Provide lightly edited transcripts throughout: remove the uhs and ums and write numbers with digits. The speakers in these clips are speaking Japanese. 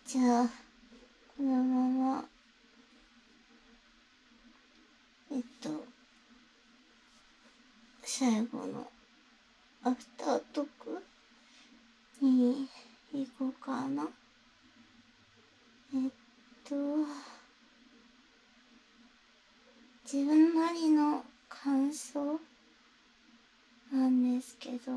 じゃあ、このまま、最後のアフタートークに行こうかな。自分なりの感想なんですけど、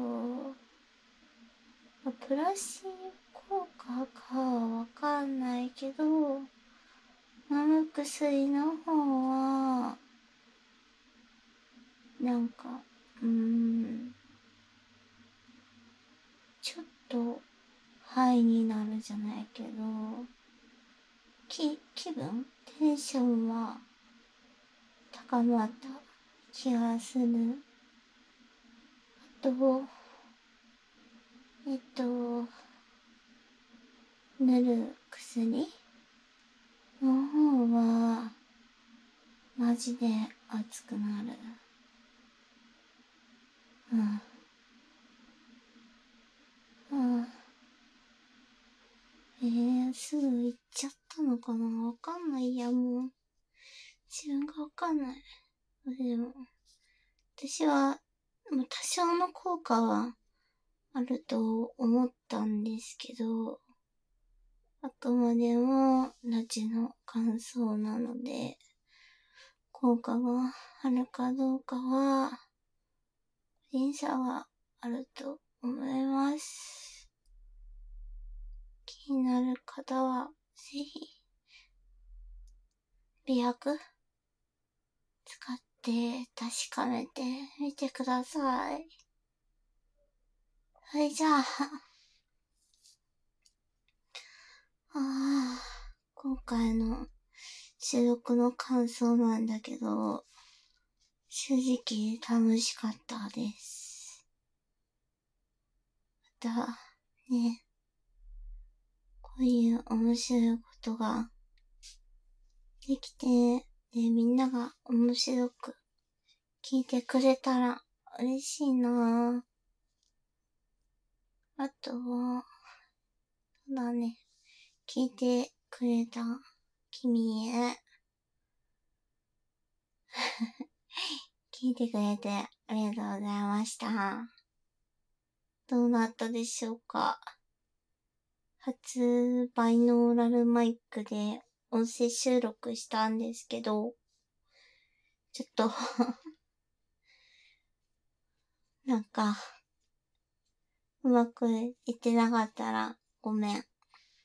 プラシーボ効果かはわかんないけど、飲む薬の方は、なんか、ちょっと、ハイになるじゃないけど、気分テンションは高まった気がする。あと、塗る薬の方は、マジで熱くなる。すぐ行っちゃったのかな、わかんないや、もう。自分がわかんない。でも、私は、多少の効果はあると思ったんですけど、あくまでもラジの感想なので、効果があるかどうかは、個人差はあると思います。気になる方は、ぜひ、美薬使って確かめてみてください。はい、じゃあ、今回の収録の感想なんだけど、正直楽しかったです。また、ね、こういう面白いことができて、みんなが面白く聞いてくれたら嬉しいなぁ。あとは、そうだね、聞いてくれた君へ聞いてくれてありがとうございました。どうなったでしょうか。初バイノーラルマイクで音声収録したんですけど、ちょっとなんか、うまくいってなかったらごめん。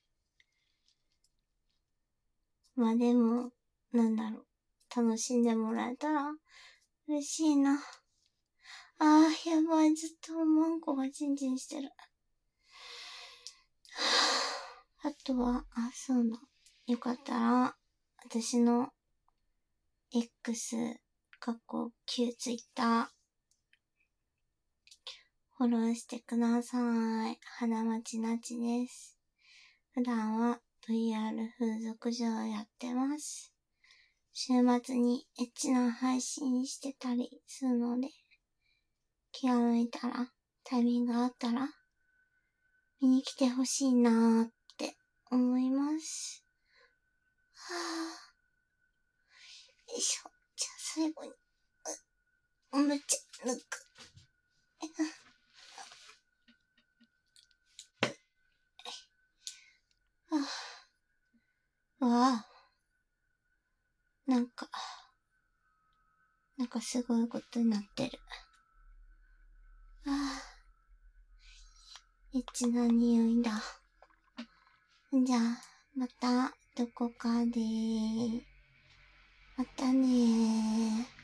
まあでも、楽しんでもらえたら嬉しいな。やばい、ずっとマンコがチンチンしてる。あとは、そうだ。よかったら、私の X、旧 Twitter、フォローしてください。花町なちです。普段は VR 風俗嬢やってます。週末にエッチな配信してたりするので、気が向いたら、タイミングがあったら、見に来てほしいなーって思います。よいしょ。じゃあ最後に、おむつ抜く。なんかすごいことになってる。エッチな匂いだ。じゃあ、またどこかで。またねー。